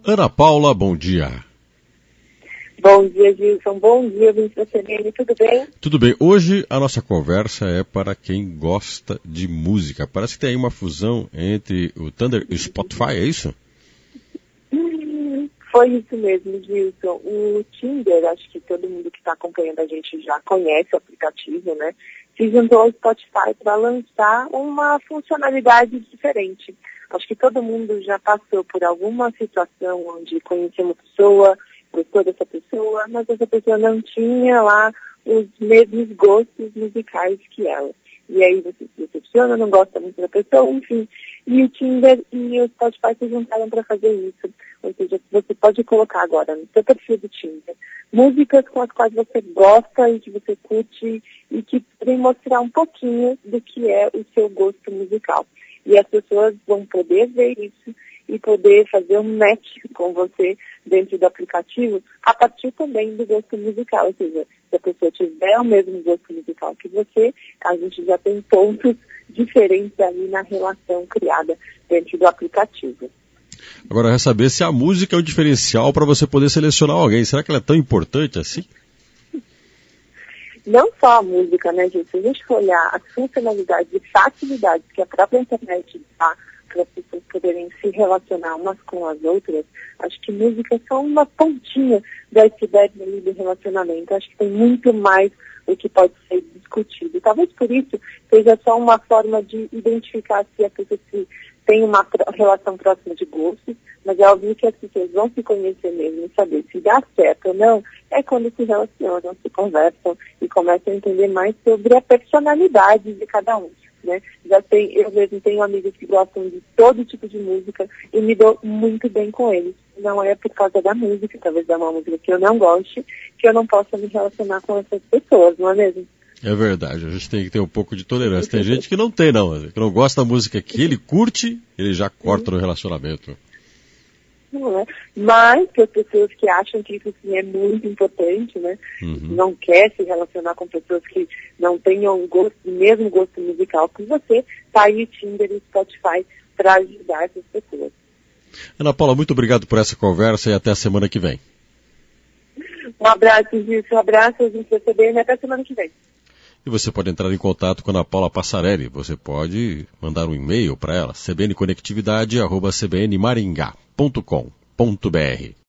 Ana Paula, bom dia. Bom dia, Gilson. Bom dia, Vinícius CBN. Tudo bem? Tudo bem. Hoje a nossa conversa é para quem gosta de música. Parece que tem aí uma fusão entre o Thunder e o Spotify, é isso? Foi isso mesmo, Gilson. O Tinder, acho que todo mundo que está acompanhando a gente já conhece o aplicativo, né? Se juntou ao Spotify para lançar uma funcionalidade diferente. Acho que todo mundo já passou por alguma situação onde conheceu uma pessoa, gostou dessa pessoa, mas essa pessoa não tinha lá os mesmos gostos musicais que ela. E aí você se decepciona, não gosta muito da pessoa, enfim. E o Tinder e o Spotify se juntaram para fazer isso. Ou seja, você pode colocar agora no seu perfil do Tinder músicas com as quais você gosta e que você curte e que podem mostrar um pouquinho do que é o seu gosto musical. E as pessoas vão poder ver isso e poder fazer um match com você dentro do aplicativo a partir também do gosto musical. Ou seja, se a pessoa tiver o mesmo gosto musical que você, a gente já tem pontos diferentes ali na relação criada dentro do aplicativo. Agora, é saber se a música é um diferencial para você poder selecionar alguém. Será que ela é tão importante assim? Não só a música, né, gente? Se a gente for olhar as funcionalidades e facilidades que a própria internet dá para as pessoas poderem se relacionar umas com as outras, acho que música é só uma pontinha da iceberg ali do relacionamento. Acho que tem muito mais o que pode ser discutido. Talvez por isso seja só uma forma de identificar se a pessoa tem uma relação próxima de gostos, mas é óbvio que as pessoas vão se conhecer mesmo e saber se dá certo ou não, é quando se relacionam, se conversam e começam a entender mais sobre a personalidade de cada um. Né? Eu mesmo tenho amigos que gostam de todo tipo de música e me dou muito bem com eles. Não é por causa da música, talvez é uma música que eu não goste, que eu não possa me relacionar com essas pessoas, não é mesmo? É verdade, a gente tem que ter um pouco de tolerância. Tem gente que não tem, não. Que não gosta da música que ele curte, ele já corta no relacionamento. Não é? Mas que as pessoas que acham que isso sim é muito importante, né? Não quer se relacionar com pessoas que não tenham o mesmo gosto musical que você, tá aí o Tinder e o Spotify para ajudar essas pessoas. Ana Paula, muito obrigado por essa conversa e até a semana que vem. Um abraço, Gilson. Um abraço, a gente vai receber e até a semana que vem. E você pode entrar em contato com a Ana Paula Passarelli. Você pode mandar um e-mail para ela, cbnconectividade@cbnmaringá.com.br.